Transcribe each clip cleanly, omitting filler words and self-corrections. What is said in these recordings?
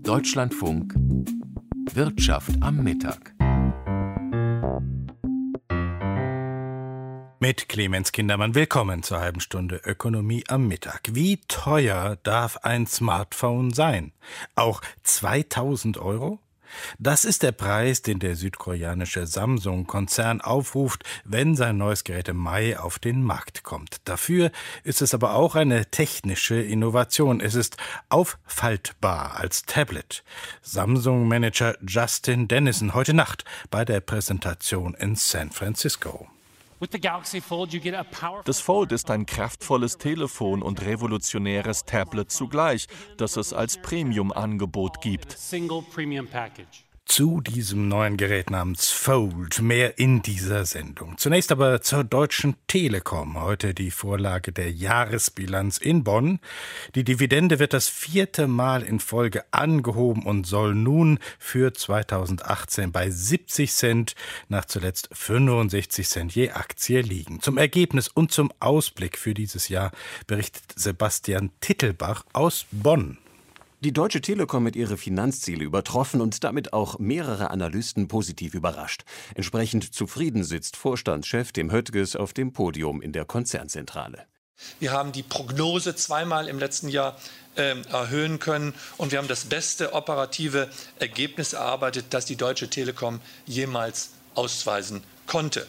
Deutschlandfunk Wirtschaft am Mittag. Mit Clemens Kindermann, willkommen zur halben Stunde Ökonomie am Mittag. Wie teuer darf ein Smartphone sein? Auch 2000 Euro? Das ist der Preis, den der südkoreanische Samsung-Konzern aufruft, wenn sein neues Gerät im Mai auf den Markt kommt. Dafür ist es aber auch eine technische Innovation. Es ist auffaltbar als Tablet. Samsung-Manager Justin Dennison heute Nacht bei der Präsentation in San Francisco. Das Fold ist ein kraftvolles Telefon und revolutionäres Tablet zugleich, das es als Premium-Angebot gibt. Zu diesem neuen Gerät namens Fold mehr in dieser Sendung. Zunächst aber zur Deutschen Telekom. Heute die Vorlage der Jahresbilanz in Bonn. Die Dividende wird das 4. Mal in Folge angehoben und soll nun für 2018 bei 70 Cent nach zuletzt 65 Cent je Aktie liegen. Zum Ergebnis und zum Ausblick für dieses Jahr berichtet Sebastian Tittelbach aus Bonn. Die Deutsche Telekom hat ihre Finanzziele übertroffen und damit auch mehrere Analysten positiv überrascht. Entsprechend zufrieden sitzt Vorstandschef Tim Höttges auf dem Podium in der Konzernzentrale. Wir haben die Prognose zweimal im letzten Jahr erhöhen können und wir haben das beste operative Ergebnis erarbeitet, das die Deutsche Telekom jemals ausweisen konnte.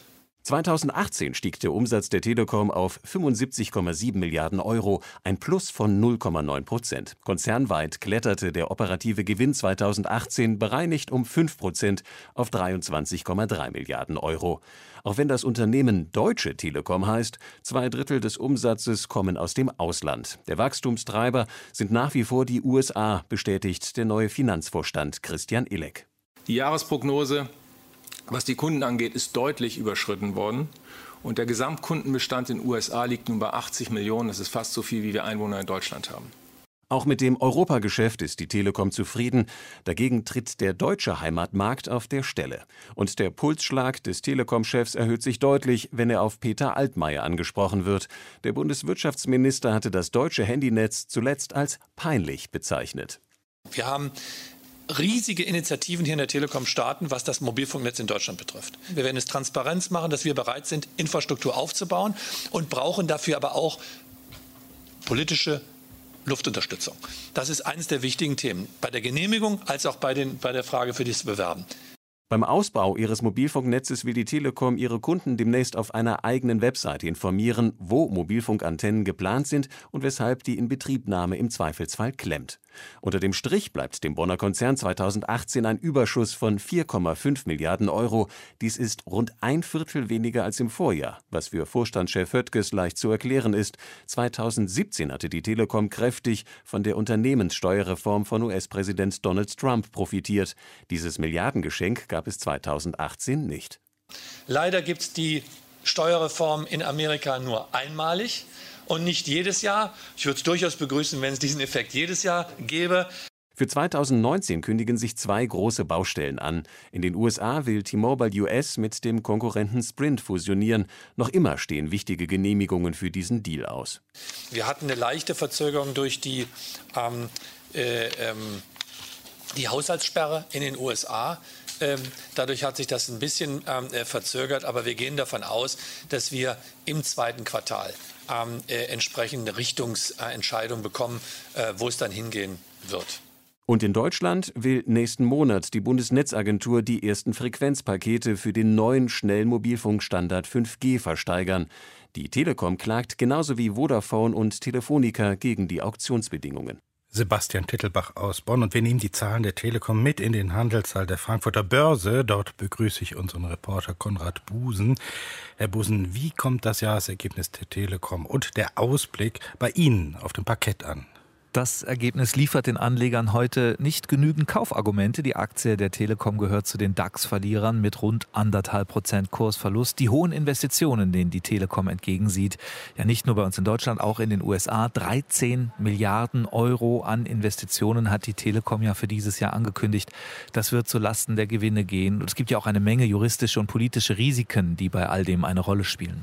2018 stieg der Umsatz der Telekom auf 75,7 Milliarden Euro, ein Plus von 0,9%. Konzernweit kletterte der operative Gewinn 2018 bereinigt um 5% auf 23,3 Milliarden Euro. Auch wenn das Unternehmen Deutsche Telekom heißt, 2/3 des Umsatzes kommen aus dem Ausland. Der Wachstumstreiber sind nach wie vor die USA, bestätigt der neue Finanzvorstand Christian Illek. Die Jahresprognose, was die Kunden angeht, ist deutlich überschritten worden. Und der Gesamtkundenbestand in den USA liegt nun bei 80 Millionen. Das ist fast so viel, wie wir Einwohner in Deutschland haben. Auch mit dem Europageschäft ist die Telekom zufrieden. Dagegen tritt der deutsche Heimatmarkt auf der Stelle. Und der Pulsschlag des Telekom-Chefs erhöht sich deutlich, wenn er auf Peter Altmaier angesprochen wird. Der Bundeswirtschaftsminister hatte das deutsche Handynetz zuletzt als peinlich bezeichnet. Wir haben riesige Initiativen hier in der Telekom starten, was das Mobilfunknetz in Deutschland betrifft. Wir werden es Transparenz machen, dass wir bereit sind, Infrastruktur aufzubauen und brauchen dafür aber auch politische Luftunterstützung. Das ist eines der wichtigen Themen, bei der Genehmigung als auch bei der Frage für das Bewerben. Beim Ausbau ihres Mobilfunknetzes will die Telekom ihre Kunden demnächst auf einer eigenen Webseite informieren, wo Mobilfunkantennen geplant sind und weshalb die Inbetriebnahme im Zweifelsfall klemmt. Unter dem Strich bleibt dem Bonner Konzern 2018 ein Überschuss von 4,5 Milliarden Euro. Dies ist rund 1/4 weniger als im Vorjahr, was für Vorstandschef Höttges leicht zu erklären ist. 2017 hatte die Telekom kräftig von der Unternehmenssteuerreform von US-Präsident Donald Trump profitiert. Dieses Milliardengeschenk gab es 2018 nicht. Leider gibt es die Steuerreform in Amerika nur einmalig und nicht jedes Jahr. Ich würde es durchaus begrüßen, wenn es diesen Effekt jedes Jahr gäbe. Für 2019 kündigen sich 2 große Baustellen an. In den USA will T-Mobile US mit dem Konkurrenten Sprint fusionieren. Noch immer stehen wichtige Genehmigungen für diesen Deal aus. Wir hatten eine leichte Verzögerung durch die Haushaltssperre in den USA. Dadurch hat sich das ein bisschen verzögert, aber wir gehen davon aus, dass wir im 2. Quartal entsprechende Richtungsentscheidungen bekommen, wo es dann hingehen wird. Und in Deutschland will nächsten Monat die Bundesnetzagentur die ersten Frequenzpakete für den neuen schnellen Mobilfunkstandard 5G versteigern. Die Telekom klagt genauso wie Vodafone und Telefonica gegen die Auktionsbedingungen. Sebastian Tittelbach aus Bonn und wir nehmen die Zahlen der Telekom mit in den Handelssaal der Frankfurter Börse. Dort begrüße ich unseren Reporter Konrad Busen. Herr Busen, wie kommt das Jahresergebnis der Telekom und der Ausblick bei Ihnen auf dem Parkett an? Das Ergebnis liefert den Anlegern heute nicht genügend Kaufargumente. Die Aktie der Telekom gehört zu den DAX-Verlierern mit rund 1,5% Kursverlust. Die hohen Investitionen, denen die Telekom entgegensieht, ja nicht nur bei uns in Deutschland, auch in den USA. 13 Milliarden Euro an Investitionen hat die Telekom ja für dieses Jahr angekündigt. Das wird zu Lasten der Gewinne gehen. Und es gibt ja auch eine Menge juristische und politische Risiken, die bei all dem eine Rolle spielen.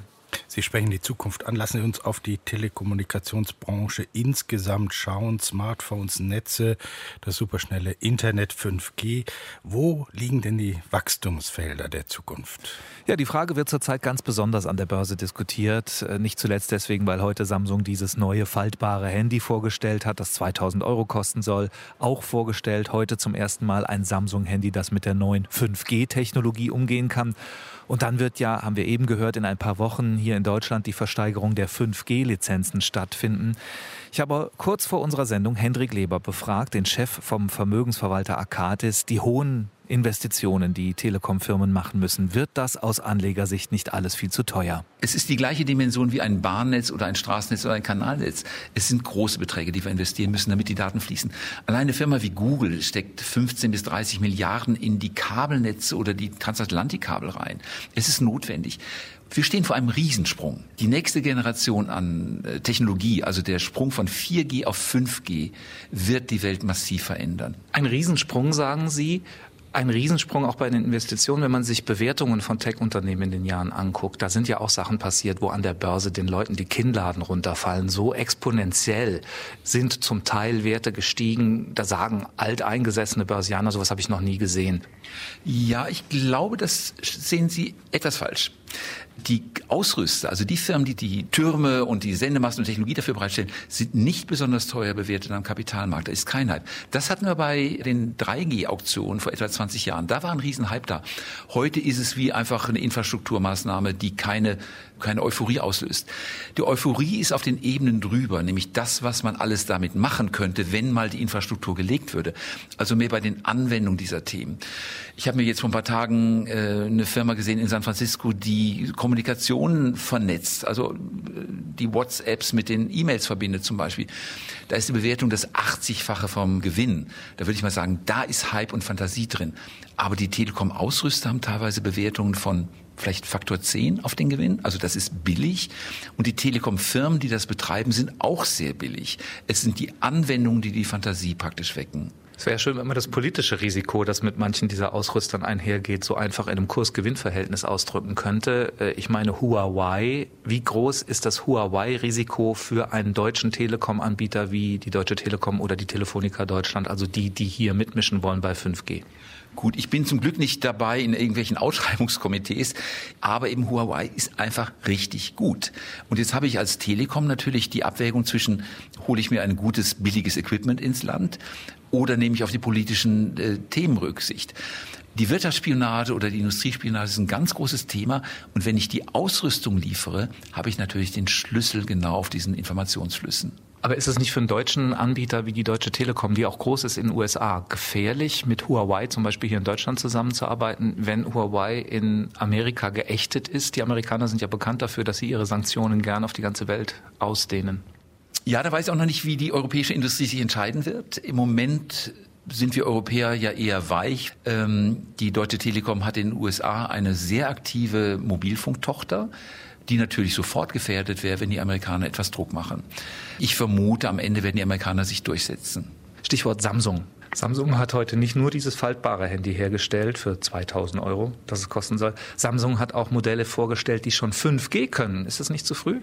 Sie sprechen die Zukunft an. Lassen Sie uns auf die Telekommunikationsbranche insgesamt schauen. Smartphones, Netze, das superschnelle Internet, 5G. Wo liegen denn die Wachstumsfelder der Zukunft? Ja, die Frage wird zurzeit ganz besonders an der Börse diskutiert. Nicht zuletzt deswegen, weil heute Samsung dieses neue faltbare Handy vorgestellt hat, das 2.000 € kosten soll. Auch vorgestellt heute zum ersten Mal ein Samsung-Handy, das mit der neuen 5G-Technologie umgehen kann. Und dann wird ja, haben wir eben gehört, in ein paar Wochen hier in Deutschland die Versteigerung der 5G-Lizenzen stattfinden. Ich habe kurz vor unserer Sendung Hendrik Leber befragt, den Chef vom Vermögensverwalter Arcatis. Die hohen Investitionen, die Telekom-Firmen machen müssen, wird das aus Anlegersicht nicht alles viel zu teuer? Es ist die gleiche Dimension wie ein Bahnnetz oder ein Straßennetz oder ein Kanalnetz. Es sind große Beträge, die wir investieren müssen, damit die Daten fließen. Allein eine Firma wie Google steckt 15 bis 30 Milliarden in die Kabelnetze oder die Transatlantikkabel rein. Es ist notwendig. Wir stehen vor einem Riesensprung. Die nächste Generation an Technologie, also der Sprung von 4G auf 5G, wird die Welt massiv verändern. Ein Riesensprung, sagen Sie. Ein Riesensprung auch bei den Investitionen, wenn man sich Bewertungen von Tech-Unternehmen in den Jahren anguckt. Da sind ja auch Sachen passiert, wo an der Börse den Leuten die Kinnladen runterfallen. So exponentiell sind zum Teil Werte gestiegen. Da sagen alteingesessene Börsianer, sowas habe ich noch nie gesehen. Ja, ich glaube, das sehen Sie etwas falsch. Die Ausrüster, also die Firmen, die die Türme und die Sendemasten und Technologie dafür bereitstellen, sind nicht besonders teuer bewertet am Kapitalmarkt. Da ist kein Hype. Das hatten wir bei den 3G-Auktionen vor etwa 20 Jahren. Da war ein Riesenhype da. Heute ist es wie einfach eine Infrastrukturmaßnahme, die keine Euphorie auslöst. Die Euphorie ist auf den Ebenen drüber, nämlich das, was man alles damit machen könnte, wenn mal die Infrastruktur gelegt würde. Also mehr bei den Anwendungen dieser Themen. Ich habe mir jetzt vor ein paar Tagen eine Firma gesehen in San Francisco, die Kommunikation vernetzt, also die WhatsApps mit den E-Mails verbindet zum Beispiel. Da ist die Bewertung das 80-fache vom Gewinn. Da würde ich mal sagen, da ist Hype und Fantasie drin. Aber die Telekom-Ausrüster haben teilweise Bewertungen von vielleicht Faktor 10 auf den Gewinn. Also das ist billig. Und die Telekom-Firmen, die das betreiben, sind auch sehr billig. Es sind die Anwendungen, die die Fantasie praktisch wecken. Es wäre schön, wenn man das politische Risiko, das mit manchen dieser Ausrüstern einhergeht, so einfach in einem Kurs-Gewinn-Verhältnis ausdrücken könnte. Ich meine Huawei. Wie groß ist das Huawei-Risiko für einen deutschen Telekom-Anbieter wie die Deutsche Telekom oder die Telefonica Deutschland, also die hier mitmischen wollen bei 5G? Gut, ich bin zum Glück nicht dabei in irgendwelchen Ausschreibungskomitees, aber eben Huawei ist einfach richtig gut. Und jetzt habe ich als Telekom natürlich die Abwägung zwischen, hole ich mir ein gutes, billiges Equipment ins Land oder nehme ich auf die politischen Themen Rücksicht. Die Wirtschaftsspionage oder die Industriespionage ist ein ganz großes Thema. Und wenn ich die Ausrüstung liefere, habe ich natürlich den Schlüssel genau auf diesen Informationsflüssen. Aber ist es nicht für einen deutschen Anbieter wie die Deutsche Telekom, die auch groß ist in den USA, gefährlich, mit Huawei zum Beispiel hier in Deutschland zusammenzuarbeiten, wenn Huawei in Amerika geächtet ist? Die Amerikaner sind ja bekannt dafür, dass sie ihre Sanktionen gern auf die ganze Welt ausdehnen. Ja, da weiß ich auch noch nicht, wie die europäische Industrie sich entscheiden wird. Im Moment sind wir Europäer ja eher weich. Die Deutsche Telekom hat in den USA eine sehr aktive Mobilfunktochter, die natürlich sofort gefährdet wäre, wenn die Amerikaner etwas Druck machen. Ich vermute, am Ende werden die Amerikaner sich durchsetzen. Stichwort Samsung. Samsung hat heute nicht nur dieses faltbare Handy hergestellt für 2.000 €, das es kosten soll. Samsung hat auch Modelle vorgestellt, die schon 5G können. Ist das nicht zu früh?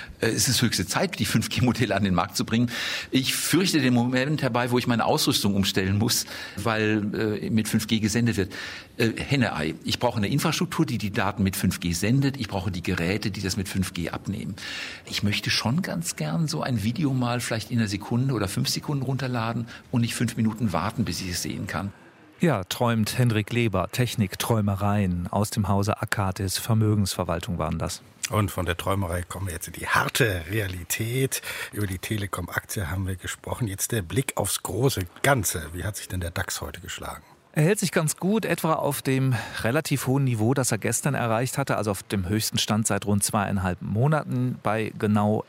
Es ist höchste Zeit, die 5G-Modelle an den Markt zu bringen. Ich fürchte den Moment herbei, wo ich meine Ausrüstung umstellen muss, weil mit 5G gesendet wird. Henne-Ei. Ich brauche eine Infrastruktur, die die Daten mit 5G sendet. Ich brauche die Geräte, die das mit 5G abnehmen. Ich möchte schon ganz gern so ein Video mal vielleicht in einer Sekunde oder 5 Sekunden runterladen und nicht 5 Minuten warten, bis ich es sehen kann. Ja, träumt Hendrik Leber. Technik-Träumereien aus dem Hause Arcatis. Vermögensverwaltung waren das. Und von der Träumerei kommen wir jetzt in die harte Realität. Über die Telekom-Aktie haben wir gesprochen. Jetzt der Blick aufs große Ganze. Wie hat sich denn der DAX heute geschlagen? Er hält sich ganz gut, etwa auf dem relativ hohen Niveau, das er gestern erreicht hatte, also auf dem höchsten Stand seit rund 2,5 Monaten. Bei genau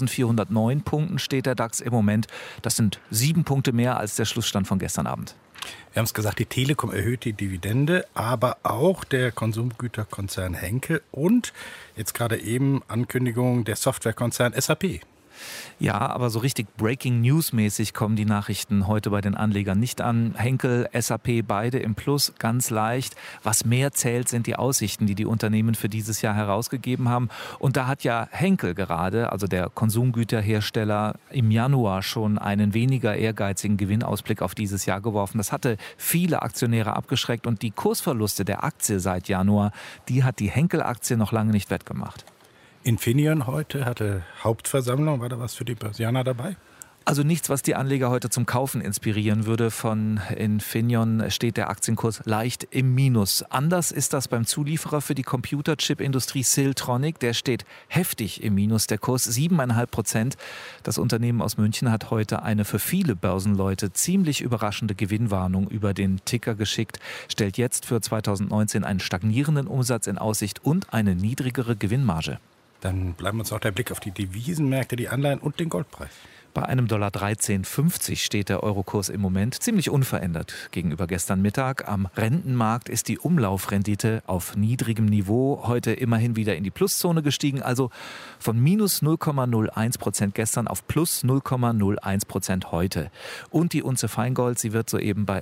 11.409 Punkten steht der DAX im Moment. Das sind 7 Punkte mehr als der Schlussstand von gestern Abend. Wir haben es gesagt, die Telekom erhöht die Dividende, aber auch der Konsumgüterkonzern Henkel und jetzt gerade eben Ankündigung der Softwarekonzern SAP. Ja, aber so richtig Breaking News-mäßig kommen die Nachrichten heute bei den Anlegern nicht an. Henkel, SAP, beide im Plus, ganz leicht. Was mehr zählt, sind die Aussichten, die die Unternehmen für dieses Jahr herausgegeben haben. Und da hat ja Henkel gerade, also der Konsumgüterhersteller, im Januar schon einen weniger ehrgeizigen Gewinnausblick auf dieses Jahr geworfen. Das hatte viele Aktionäre abgeschreckt und die Kursverluste der Aktie seit Januar, die hat die Henkel-Aktie noch lange nicht wettgemacht. Infineon heute hatte Hauptversammlung. War da was für die Börsianer dabei? Also nichts, was die Anleger heute zum Kaufen inspirieren würde. Von Infineon steht der Aktienkurs leicht im Minus. Anders ist das beim Zulieferer für die Computerchip-Industrie Siltronic. Der steht heftig im Minus, der Kurs 7,5%. Das Unternehmen aus München hat heute eine für viele Börsenleute ziemlich überraschende Gewinnwarnung über den Ticker geschickt, stellt jetzt für 2019 einen stagnierenden Umsatz in Aussicht und eine niedrigere Gewinnmarge. Dann bleiben uns noch der Blick auf die Devisenmärkte, die Anleihen und den Goldpreis. Bei einem $13,50 steht der Eurokurs im Moment ziemlich unverändert gegenüber gestern Mittag. Am Rentenmarkt ist die Umlaufrendite auf niedrigem Niveau heute immerhin wieder in die Pluszone gestiegen, also von minus 0,01% gestern auf plus 0,01% heute. Und die Unze Feingold, sie wird soeben bei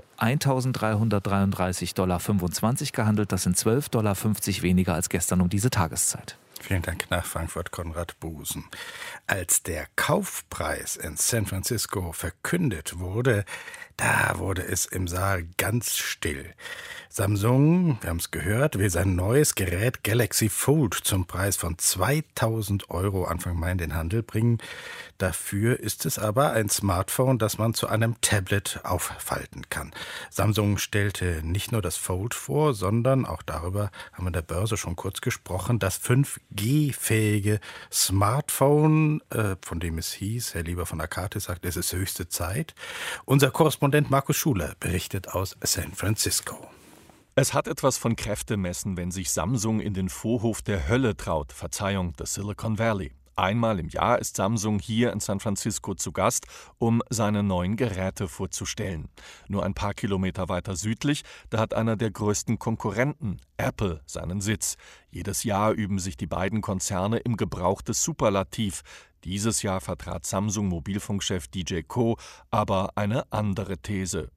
$1.333,25 gehandelt. Das sind $12,50 weniger als gestern um diese Tageszeit. Vielen Dank nach Frankfurt, Konrad Busen. Als der Kaufpreis in San Francisco verkündet wurde, da wurde es im Saal ganz still. Samsung, wir haben es gehört, will sein neues Gerät Galaxy Fold zum Preis von 2.000 € Anfang Mai in den Handel bringen. Dafür ist es aber ein Smartphone, das man zu einem Tablet auffalten kann. Samsung stellte nicht nur das Fold vor, sondern auch darüber haben wir in der Börse schon kurz gesprochen, das 5G-fähige Smartphone, von dem es hieß, Herr Lieber von Akate sagt, es ist höchste Zeit. Unser Korrespondent Markus Schuler berichtet aus San Francisco. Es hat etwas von Kräftemessen, wenn sich Samsung in den Vorhof der Hölle traut, Verzeihung, des Silicon Valley. Einmal im Jahr ist Samsung hier in San Francisco zu Gast, um seine neuen Geräte vorzustellen. Nur ein paar Kilometer weiter südlich, da hat einer der größten Konkurrenten, Apple, seinen Sitz. Jedes Jahr üben sich die beiden Konzerne im Gebrauch des Superlativ. Dieses Jahr vertrat Samsung-Mobilfunkchef DJ Ko aber eine andere These.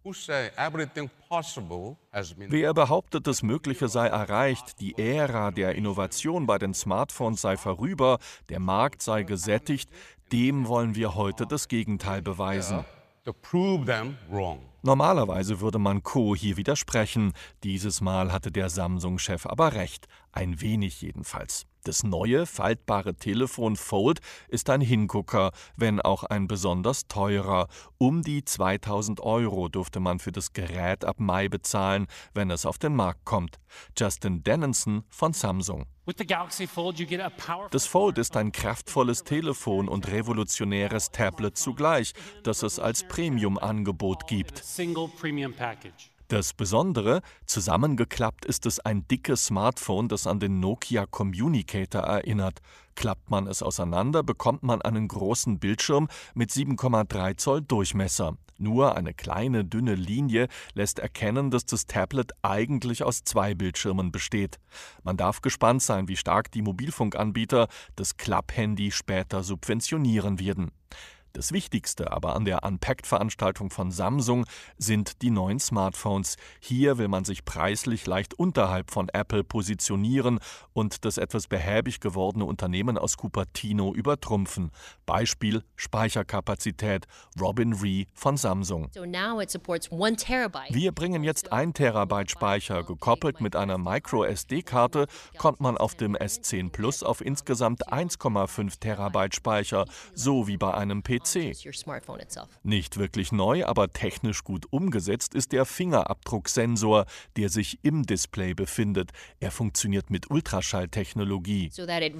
Wer behauptet, das Mögliche sei erreicht, die Ära der Innovation bei den Smartphones sei vorüber, der Markt sei gesättigt, dem wollen wir heute das Gegenteil beweisen. Normalerweise würde man Ko hier widersprechen. Dieses Mal hatte der Samsung-Chef aber recht. Ein wenig jedenfalls. Das neue, faltbare Telefon Fold ist ein Hingucker, wenn auch ein besonders teurer. Um die 2.000 € durfte man für das Gerät ab Mai bezahlen, wenn es auf den Markt kommt. Justin Dennison von Samsung. Das Fold ist ein kraftvolles Telefon und revolutionäres Tablet zugleich, das es als Premium-Angebot gibt. Das Besondere, zusammengeklappt ist es ein dickes Smartphone, das an den Nokia Communicator erinnert. Klappt man es auseinander, bekommt man einen großen Bildschirm mit 7,3 Zoll Durchmesser. Nur eine kleine, dünne Linie lässt erkennen, dass das Tablet eigentlich aus 2 Bildschirmen besteht. Man darf gespannt sein, wie stark die Mobilfunkanbieter das Klapphandy später subventionieren werden. Das Wichtigste aber an der Unpacked-Veranstaltung von Samsung sind die neuen Smartphones. Hier will man sich preislich leicht unterhalb von Apple positionieren und das etwas behäbig gewordene Unternehmen aus Cupertino übertrumpfen. Beispiel Speicherkapazität, Robin Ree von Samsung. Wir bringen jetzt 1 Terabyte Speicher. Gekoppelt mit einer Micro-SD-Karte kommt man auf dem S10 Plus auf insgesamt 1,5 Terabyte Speicher, so wie bei einem PC. Nicht wirklich neu, aber technisch gut umgesetzt ist der Fingerabdrucksensor, der sich im Display befindet. Er funktioniert mit Ultraschalltechnologie.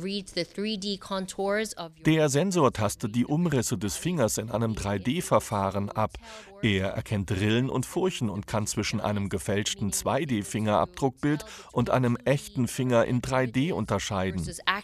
Der Sensor tastet die Umrisse des Fingers in einem 3D-Verfahren ab. Er erkennt Rillen und Furchen und kann zwischen einem gefälschten 2D-Fingerabdruckbild und einem echten Finger in 3D unterscheiden.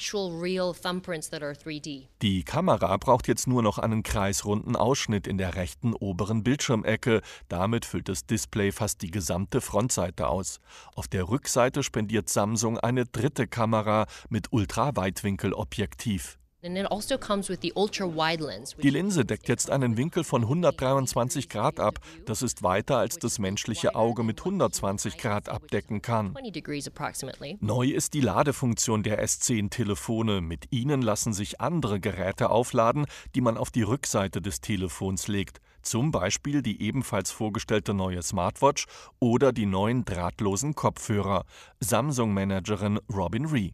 Die Kamera braucht jetzt nur noch einen kreisrunden Ausschnitt in der rechten oberen Bildschirmecke. Damit füllt das Display fast die gesamte Frontseite aus. Auf der Rückseite spendiert Samsung eine dritte Kamera mit Ultraweitwinkelobjektiv. Die Linse deckt jetzt einen Winkel von 123 Grad ab. Das ist weiter, als das menschliche Auge mit 120 Grad abdecken kann. Neu ist die Ladefunktion der S10-Telefone. Mit ihnen lassen sich andere Geräte aufladen, die man auf die Rückseite des Telefons legt. Zum Beispiel die ebenfalls vorgestellte neue Smartwatch oder die neuen drahtlosen Kopfhörer. Samsung-Managerin Robin Ree.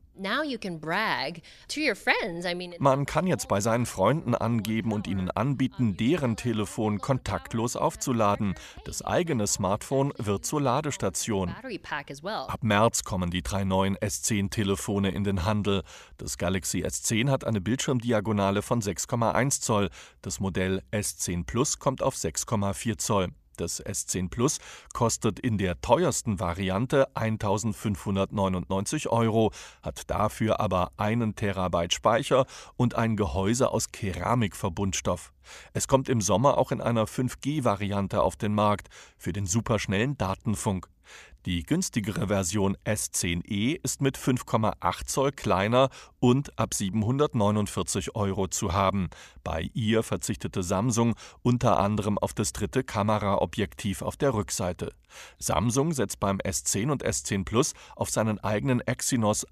Man kann jetzt bei seinen Freunden angeben und ihnen anbieten, deren Telefon kontaktlos aufzuladen. Das eigene Smartphone wird zur Ladestation. Ab März kommen die 3 neuen S10-Telefone in den Handel. Das Galaxy S10 hat eine Bildschirmdiagonale von 6,1 Zoll. Das Modell S10 Plus kommt auf 6,4 Zoll. Das S10 Plus kostet in der teuersten Variante 1.599 €, hat dafür aber 1 Terabyte Speicher und ein Gehäuse aus Keramikverbundstoff. Es kommt im Sommer auch in einer 5G-Variante auf den Markt für den superschnellen Datenfunk. Die günstigere Version S10e ist mit 5,8 Zoll kleiner und ab 749 € zu haben. Bei ihr verzichtete Samsung unter anderem auf das dritte Kameraobjektiv auf der Rückseite. Samsung setzt beim S10 und S10 Plus auf seinen eigenen Exynos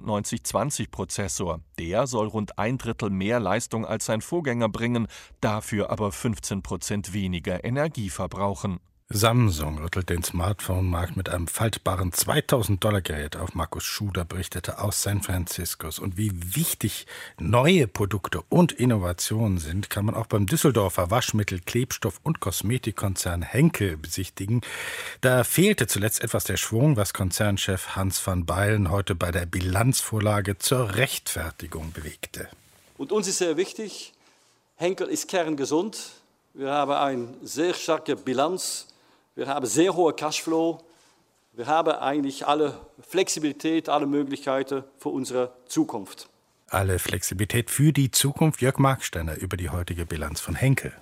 9820 Prozessor. Der soll rund 1/3 mehr Leistung als sein Vorgänger bringen, dafür aber 15% weniger Energie verbrauchen. Samsung rüttelt den Smartphone-Markt mit einem faltbaren $2.000-Gerät auf. Markus Schuder berichtete aus San Francisco. Und wie wichtig neue Produkte und Innovationen sind, kann man auch beim Düsseldorfer Waschmittel-, Klebstoff- und Kosmetikkonzern Henkel besichtigen. Da fehlte zuletzt etwas der Schwung, was Konzernchef Hans van Bylen heute bei der Bilanzvorlage zur Rechtfertigung bewegte. Und uns ist sehr wichtig, Henkel ist kerngesund. Wir haben eine sehr starke Bilanz. Wir haben sehr hohe Cashflow. Wir haben eigentlich alle Flexibilität, alle Möglichkeiten für unsere Zukunft. Alle Flexibilität für die Zukunft. Jörg Marksteiner über die heutige Bilanz von Henkel.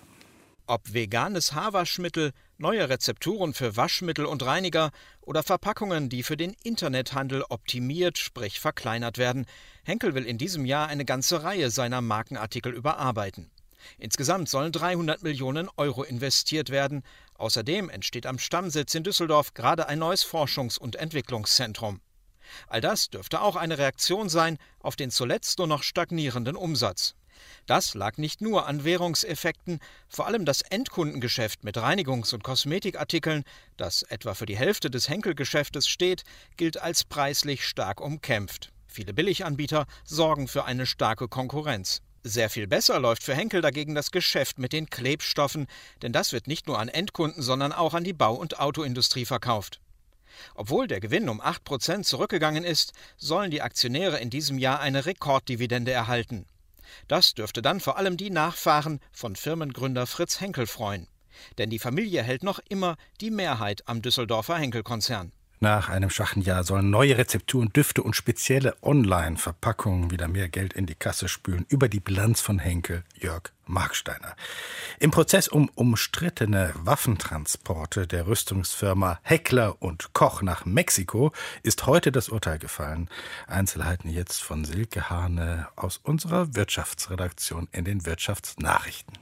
Ob veganes Haarwaschmittel, neue Rezepturen für Waschmittel und Reiniger oder Verpackungen, die für den Internethandel optimiert, sprich verkleinert werden. Henkel will in diesem Jahr eine ganze Reihe seiner Markenartikel überarbeiten. Insgesamt sollen 300 Millionen € investiert werden. Außerdem entsteht am Stammsitz in Düsseldorf gerade ein neues Forschungs- und Entwicklungszentrum. All das dürfte auch eine Reaktion sein auf den zuletzt nur noch stagnierenden Umsatz. Das lag nicht nur an Währungseffekten, vor allem das Endkundengeschäft mit Reinigungs- und Kosmetikartikeln, das etwa für die Hälfte des Henkel-Geschäftes steht, gilt als preislich stark umkämpft. Viele Billiganbieter sorgen für eine starke Konkurrenz. Sehr viel besser läuft für Henkel dagegen das Geschäft mit den Klebstoffen, denn das wird nicht nur an Endkunden, sondern auch an die Bau- und Autoindustrie verkauft. Obwohl der Gewinn um 8% zurückgegangen ist, sollen die Aktionäre in diesem Jahr eine Rekorddividende erhalten. Das dürfte dann vor allem die Nachfahren von Firmengründer Fritz Henkel freuen. Denn die Familie hält noch immer die Mehrheit am Düsseldorfer Henkel-Konzern. Nach einem schwachen Jahr sollen neue Rezepturen, Düfte und spezielle Online-Verpackungen wieder mehr Geld in die Kasse spülen. Über die Bilanz von Henkel, Jörg Marksteiner. Im Prozess um umstrittene Waffentransporte der Rüstungsfirma Heckler & Koch nach Mexiko ist heute das Urteil gefallen. Einzelheiten jetzt von Silke Hane aus unserer Wirtschaftsredaktion in den Wirtschaftsnachrichten.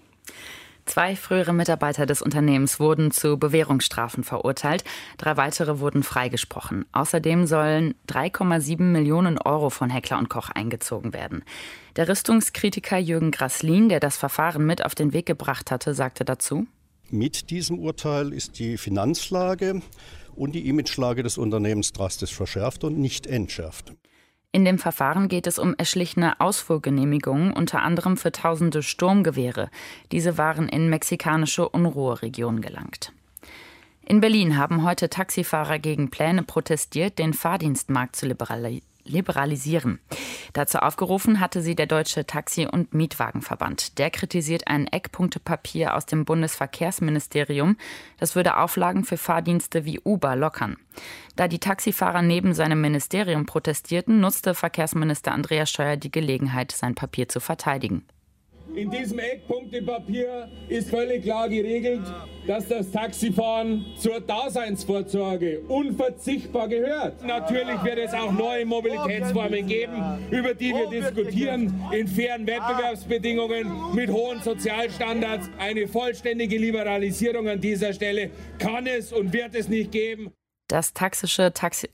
2 frühere Mitarbeiter des Unternehmens wurden zu Bewährungsstrafen verurteilt. 3 weitere wurden freigesprochen. Außerdem sollen 3,7 Millionen € von Heckler & Koch eingezogen werden. Der Rüstungskritiker Jürgen Grasslin, der das Verfahren mit auf den Weg gebracht hatte, sagte dazu: Mit diesem Urteil ist die Finanzlage und die Imagelage des Unternehmens drastisch verschärft und nicht entschärft. In dem Verfahren geht es um erschlichene Ausfuhrgenehmigungen, unter anderem für tausende Sturmgewehre. Diese waren in mexikanische Unruheregionen gelangt. In Berlin haben heute Taxifahrer gegen Pläne protestiert, den Fahrdienstmarkt zu liberalisieren. Dazu aufgerufen hatte sie der Deutsche Taxi- und Mietwagenverband. Der kritisiert ein Eckpunktepapier aus dem Bundesverkehrsministerium. Das würde Auflagen für Fahrdienste wie Uber lockern. Da die Taxifahrer neben seinem Ministerium protestierten, nutzte Verkehrsminister Andreas Scheuer die Gelegenheit, sein Papier zu verteidigen. In diesem Eckpunktepapier ist völlig klar geregelt, dass das Taxifahren zur Daseinsvorsorge unverzichtbar gehört. Natürlich wird es auch neue Mobilitätsformen geben, über die wir diskutieren, in fairen Wettbewerbsbedingungen, mit hohen Sozialstandards. Eine vollständige Liberalisierung an dieser Stelle kann es und wird es nicht geben. Das klassische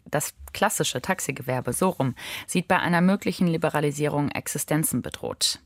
Taxigewerbe, so rum, sieht bei einer möglichen Liberalisierung Existenzen bedroht.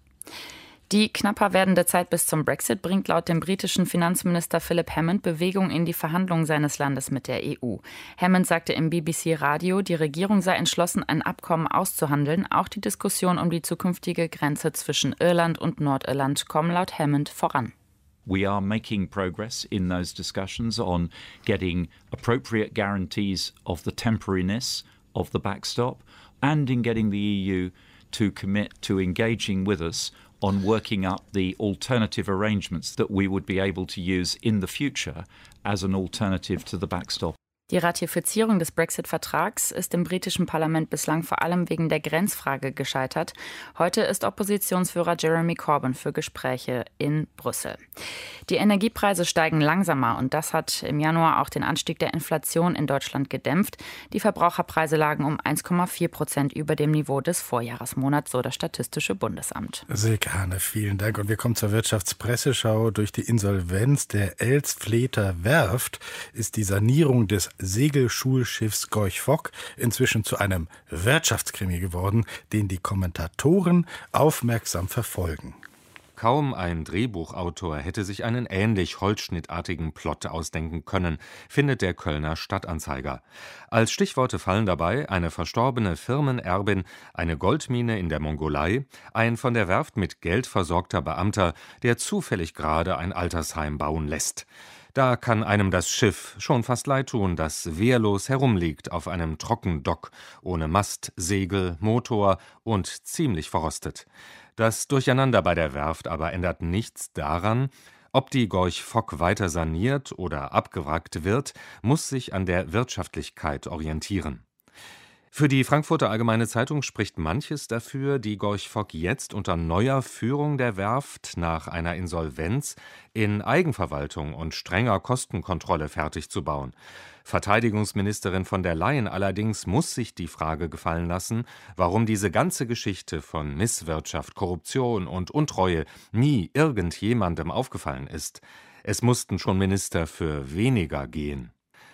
Die knapper werdende Zeit bis zum Brexit bringt laut dem britischen Finanzminister Philip Hammond Bewegung in die Verhandlungen seines Landes mit der EU. Hammond sagte im BBC Radio, die Regierung sei entschlossen, ein Abkommen auszuhandeln. Auch die Diskussion um die zukünftige Grenze zwischen Irland und Nordirland kommen laut Hammond voran. We are making progress in those discussions on getting appropriate guarantees of the temporariness of the backstop and in getting the EU to commit to engaging with us on working up the alternative arrangements that we would be able to use in the future as an alternative to the backstop. Die Ratifizierung des Brexit-Vertrags ist im britischen Parlament bislang vor allem wegen der Grenzfrage gescheitert. Heute ist Oppositionsführer Jeremy Corbyn für Gespräche in Brüssel. Die Energiepreise steigen langsamer und das hat im Januar auch den Anstieg der Inflation in Deutschland gedämpft. Die Verbraucherpreise lagen um 1,4% über dem Niveau des Vorjahresmonats, so das Statistische Bundesamt. Silke Hane, vielen Dank. Und wir kommen zur Wirtschaftspresseschau. Durch die Insolvenz der Elsfleter Werft ist die Sanierung des Segelschulschiffs Gorch Fock inzwischen zu einem Wirtschaftskrimi geworden, den die Kommentatoren aufmerksam verfolgen. Kaum ein Drehbuchautor hätte sich einen ähnlich holzschnittartigen Plot ausdenken können, findet der Kölner Stadtanzeiger. Als Stichworte fallen dabei eine verstorbene Firmenerbin, eine Goldmine in der Mongolei, ein von der Werft mit Geld versorgter Beamter, der zufällig gerade ein Altersheim bauen lässt. Da kann einem das Schiff schon fast leid tun, das wehrlos herumliegt auf einem Trockendock, ohne Mast, Segel, Motor und ziemlich verrostet. Das Durcheinander bei der Werft aber ändert nichts daran, ob die Gorch Fock weiter saniert oder abgewrackt wird, muss sich an der Wirtschaftlichkeit orientieren. Für die Frankfurter Allgemeine Zeitung spricht manches dafür, die Gorch Fock jetzt unter neuer Führung der Werft nach einer Insolvenz in Eigenverwaltung und strenger Kostenkontrolle fertigzubauen. Verteidigungsministerin von der Leyen allerdings muss sich die Frage gefallen lassen, warum diese ganze Geschichte von Misswirtschaft, Korruption und Untreue nie irgendjemandem aufgefallen ist. Es mussten schon Minister für weniger gehen.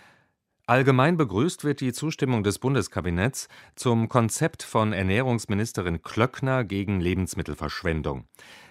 Allgemein begrüßt wird die Zustimmung des Bundeskabinetts zum Konzept von Ernährungsministerin Klöckner gegen Lebensmittelverschwendung.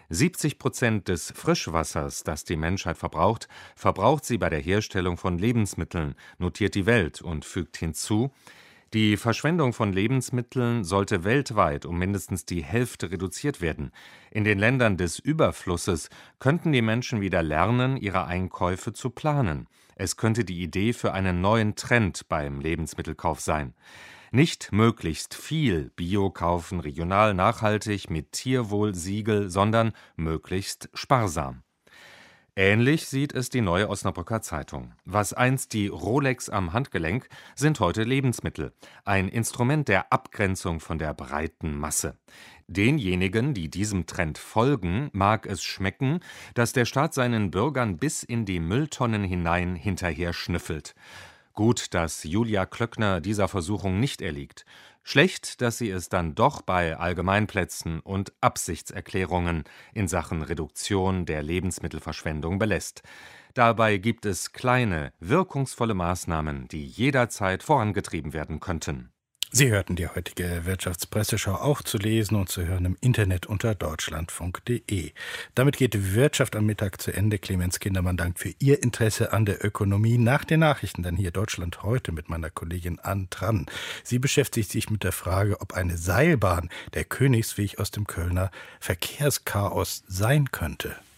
70% des Frischwassers, das die Menschheit verbraucht, verbraucht sie bei der Herstellung von Lebensmitteln, notiert die Welt und fügt hinzu: Die Verschwendung von Lebensmitteln sollte weltweit um mindestens die Hälfte reduziert werden. In den Ländern des Überflusses könnten die Menschen wieder lernen, ihre Einkäufe zu planen. Es könnte die Idee für einen neuen Trend beim Lebensmittelkauf sein. Nicht möglichst viel Bio kaufen, regional, nachhaltig, mit Tierwohlsiegel, sondern möglichst sparsam. Ähnlich sieht es die Neue Osnabrücker Zeitung. Was einst die Rolex am Handgelenk, sind heute Lebensmittel. Ein Instrument der Abgrenzung von der breiten Masse. Denjenigen, die diesem Trend folgen, mag es schmecken, dass der Staat seinen Bürgern bis in die Mülltonnen hinein hinterher schnüffelt. Gut, dass Julia Klöckner dieser Versuchung nicht erliegt. Schlecht, dass sie es dann doch bei Allgemeinplätzen und Absichtserklärungen in Sachen Reduktion der Lebensmittelverschwendung belässt. Dabei gibt es kleine, wirkungsvolle Maßnahmen, die jederzeit vorangetrieben werden könnten. Sie hörten die heutige Wirtschaftspresseschau auch zu lesen und zu hören im Internet unter deutschlandfunk.de. Damit geht die Wirtschaft am Mittag zu Ende. Clemens Kindermann dankt für Ihr Interesse an der Ökonomie. Nach den Nachrichten dann hier Deutschland heute mit meiner Kollegin Ann Tran. Sie beschäftigt sich mit der Frage, ob eine Seilbahn der Königsweg aus dem Kölner Verkehrschaos sein könnte.